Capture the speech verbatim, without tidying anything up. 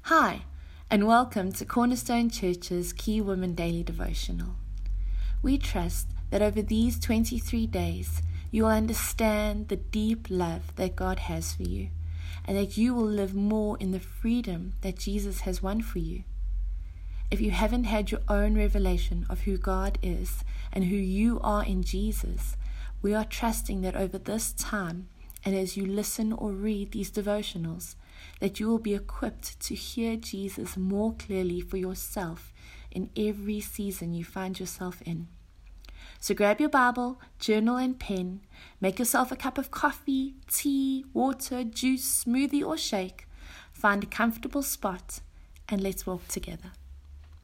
Hi, and welcome to Cornerstone Church's Key Women Daily Devotional. We trust that over these twenty-three days, you will understand the deep love that God has for you, and that you will live more in the freedom that Jesus has won for you. If you haven't had your own revelation of who God is and who you are in Jesus, we are trusting that over this time, and as you listen or read these devotionals, that you will be equipped to hear Jesus more clearly for yourself in every season you find yourself in. So grab your Bible, journal and pen, make yourself a cup of coffee, tea, water, juice, smoothie or shake, find a comfortable spot, and let's walk together.